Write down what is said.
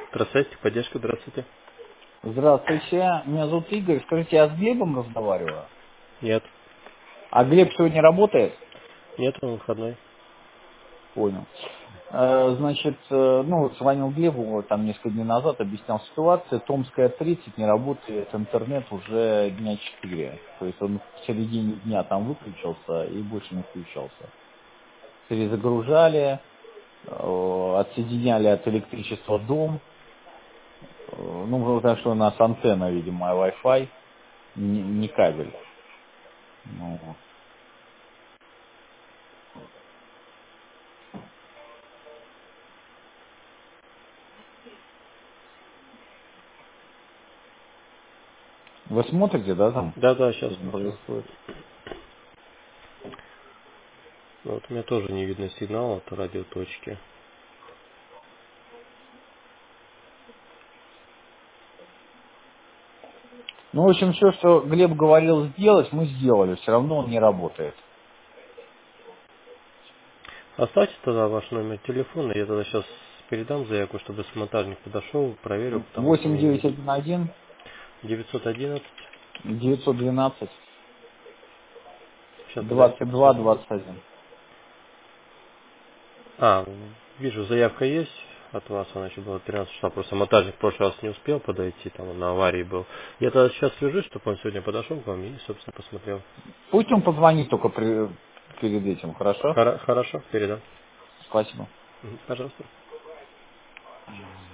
Здравствуйте, поддержка, здравствуйте. Здравствуйте, меня зовут Игорь. Скажите, я с Глебом разговариваю? Нет, А Глеб сегодня работает? нет, он выходной. Понял. Значит, звонил Глебу там несколько дней назад, объяснял ситуацию. Томская 30 не работает интернет уже дня 4. То есть он в середине дня там выключился и больше не включался. Перезагружали, отсоединяли от электричества дом. Потому что у нас антенна, видимо, Wi-Fi, не кабель. Ну, вот. Вы смотрите, да, там, Да, что сейчас там смотрю. происходит? Вот у меня тоже не видно сигнала от радиоточки. Ну, в общем, все, что Глеб говорил сделать, мы сделали. Все равно он не работает. Оставьте тогда ваш номер телефона, я тогда сейчас передам заявку, чтобы монтажник подошел, проверил, потому что Восемь мне не девять видно. один один 911. 912 Сейчас, подождите, 22 посмотрю. 21. Вижу, заявка есть от вас, она еще была 13 числа, просто монтажник в прошлый раз не успел подойти, там он на аварии был. Я тогда сейчас свяжусь, чтобы он сегодня подошел к вам и, собственно, посмотрел. Пусть он позвонит только перед этим, хорошо? Хорошо, передам. Спасибо. Пожалуйста.